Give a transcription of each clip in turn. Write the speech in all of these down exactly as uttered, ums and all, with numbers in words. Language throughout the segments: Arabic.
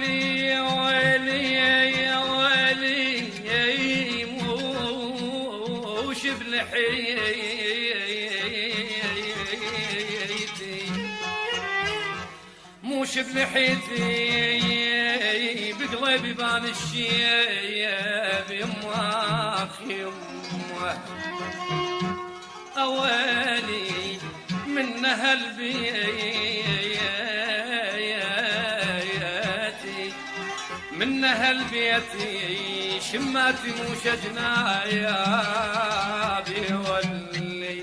ويلي يا ويلي يا ويلي موش بلحيتي موش بلحيتي بقلبي بان الشيب يماخ يمه أوالي من هالبيتي من هالبيتي شماتي مو شجنا يا بيولي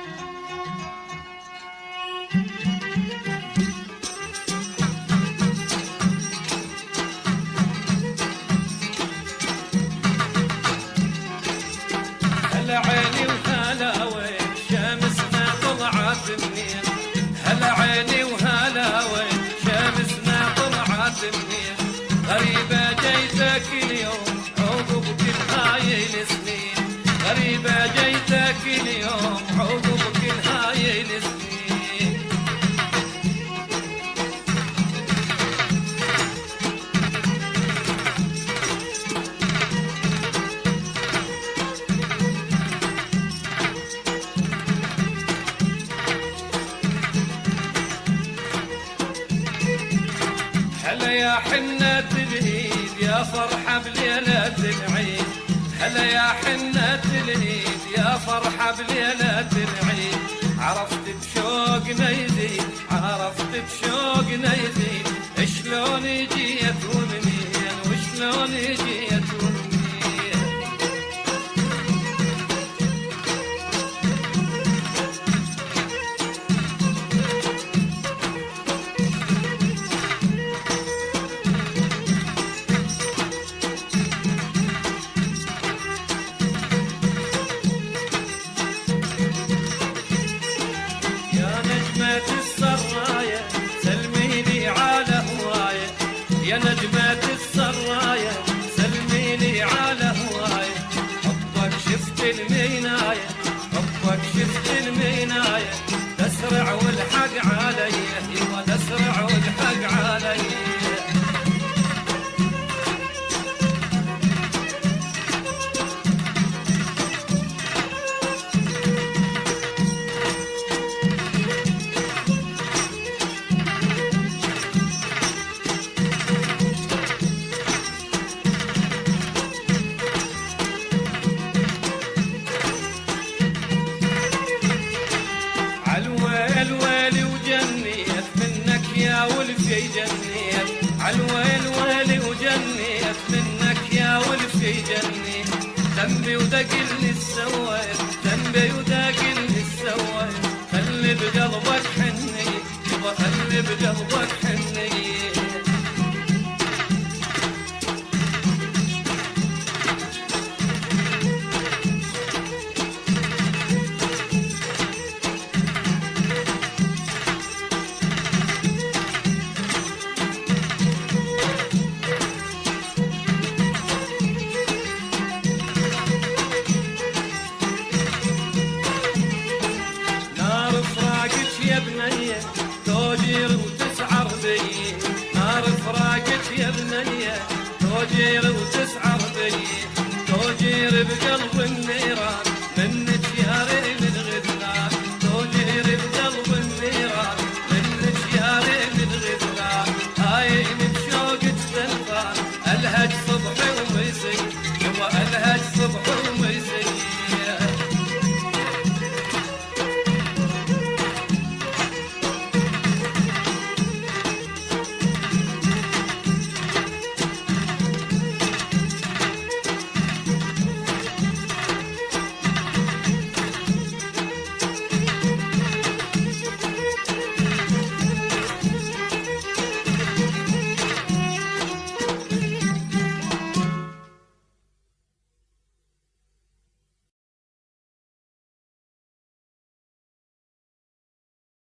هلا عيني وهلا وين شمسنا طلعت منين هلا عيني وهلا وين شمسنا طلعت منين غريبة جيتك اليوم عقب كل هاي السنين غريبة جيتك اليوم عقب كل هاي السنين هلا يا حنة العيد يا فرحة بليلة العيد هلا يا حنة العيد يا فرحة بليلة العيد عرفت بشوقنا يزيد عرفت بشوقنا يزيد شلون جيت ومنين وشلون جيت ومنين السرايا سلميني على هواية يا نجمة السرايا سلميني على هواية حبك شفت المناية حبك شفت المناية تسرع والحق علي ايوه تسرع والحق علي الويلي وجنيت منك يا ولفي جنيت عالويل ويلي وجنيت منك يا ولفي جنيت ذنبي ودقلني السويت ذنبي ودقلني السويت خلي بقلبك حني يبا خلي بقلبك حني يا بنية توجير وتسعر بي نار فراقك يا بنية توجير وتسعر بي توجير بقلب النيران